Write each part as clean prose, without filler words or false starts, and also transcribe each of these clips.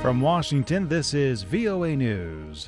From Washington, this is VOA News.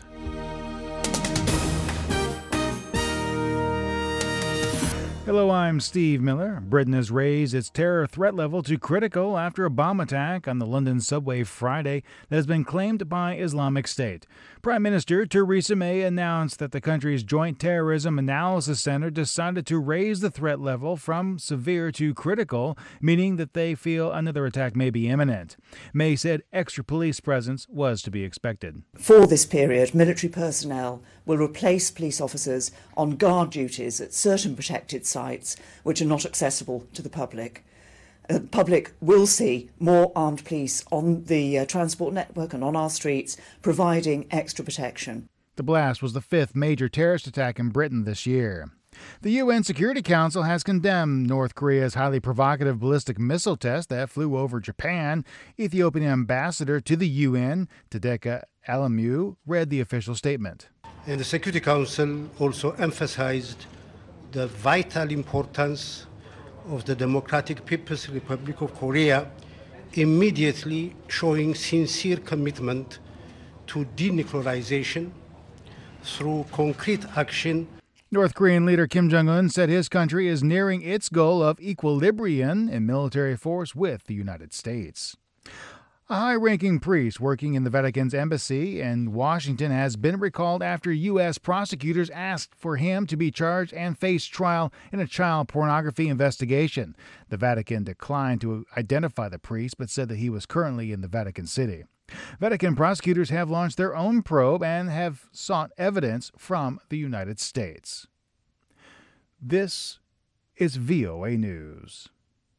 Hello, I'm Steve Miller. Britain has raised its terror threat level to critical after a bomb attack on the London subway Friday that has been claimed by Islamic State. Prime Minister Theresa May announced that the country's Joint Terrorism Analysis Center decided to raise the threat level from severe to critical, meaning that they feel another attack may be imminent. May said extra police presence was to be expected. For this period, military personnel will replace police officers on guard duties at certain protected sites which are not accessible to the public. The public will see more armed police on the transport network and on our streets, providing extra protection. The blast was the fifth major terrorist attack in Britain this year. The UN Security Council has condemned North Korea's highly provocative ballistic missile test that flew over Japan. Ethiopian ambassador to the UN, Tadeka Alamu, read the official statement. And the Security Council also emphasized the vital importance of the Democratic People's Republic of Korea immediately showing sincere commitment to denuclearization through concrete action. North Korean leader Kim Jong-un said his country is nearing its goal of equilibrium in military force with the United States. A high-ranking priest working in the Vatican's embassy in Washington has been recalled after U.S. prosecutors asked for him to be charged and face trial in a child pornography investigation. The Vatican declined to identify the priest but said that he was currently in the Vatican City. Vatican prosecutors have launched their own probe and have sought evidence from the United States. This is VOA News.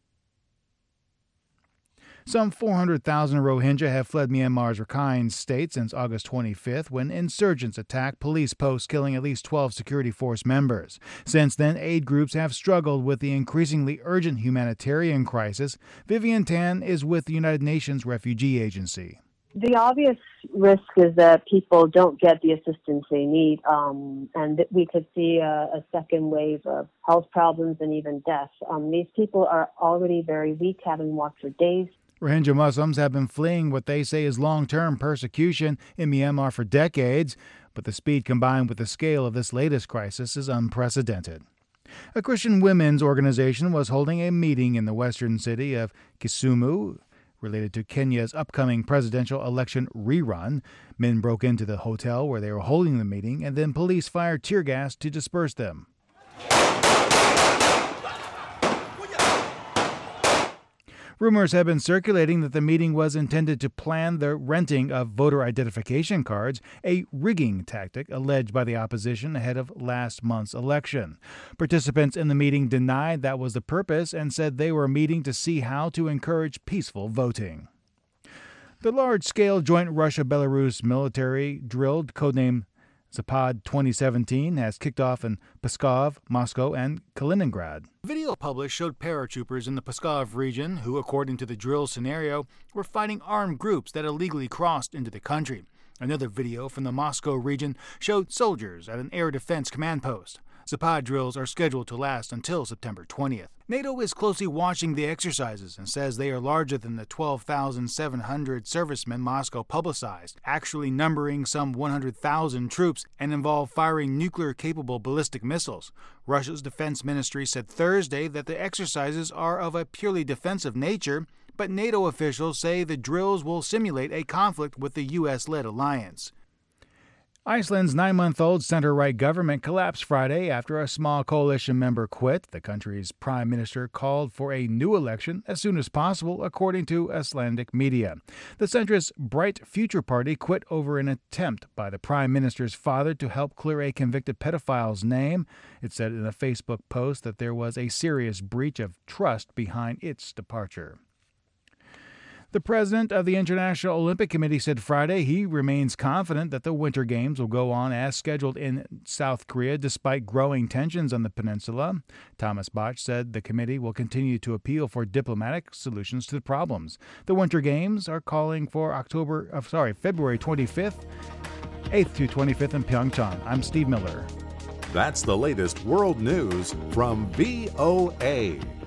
Some 400,000 Rohingya have fled Myanmar's Rakhine state since August 25th when insurgents attacked police posts, killing at least 12 security force members. Since then, aid groups have struggled with the increasingly urgent humanitarian crisis. Vivian Tan is with the United Nations Refugee Agency. The obvious risk is that people don't get the assistance they need, and that we could see a second wave of health problems and even death. These people are already very weak, having walked for days. Rohingya Muslims have been fleeing what they say is long-term persecution in Myanmar for decades, but the speed combined with the scale of this latest crisis is unprecedented. A Christian women's organization was holding a meeting in the western city of Kisumu related to Kenya's upcoming presidential election rerun. Men broke into the hotel where they were holding the meeting, and then police fired tear gas to disperse them. Rumors have been circulating that the meeting was intended to plan the renting of voter identification cards, a rigging tactic alleged by the opposition ahead of last month's election. Participants in the meeting denied that was the purpose and said they were meeting to see how to encourage peaceful voting. The large-scale joint Russia-Belarus military drill, codenamed Zapad 2017, has kicked off in Pskov, Moscow, and Kaliningrad. Video published showed paratroopers in the Pskov region who, according to the drill scenario, were fighting armed groups that illegally crossed into the country. Another video from the Moscow region showed soldiers at an air defense command post. Zapad drills are scheduled to last until September 20th. NATO is closely watching the exercises and says they are larger than the 12,700 servicemen Moscow publicized, actually numbering some 100,000 troops and involve firing nuclear-capable ballistic missiles. Russia's defense ministry said Thursday that the exercises are of a purely defensive nature, but NATO officials say the drills will simulate a conflict with the U.S.-led alliance. Iceland's 9-month-old center-right government collapsed Friday after a small coalition member quit. The country's prime minister called for a new election as soon as possible, according to Icelandic media. The centrist Bright Future Party quit over an attempt by the prime minister's father to help clear a convicted pedophile's name. It said in a Facebook post that there was a serious breach of trust behind its departure. The president of the International Olympic Committee said Friday he remains confident that the Winter Games will go on as scheduled in South Korea despite growing tensions on the peninsula. Thomas Bach said the committee will continue to appeal for diplomatic solutions to the problems. The Winter Games are calling for February 25th, 8th to 25th in Pyeongchang. I'm Steve Miller. That's the latest world news from VOA.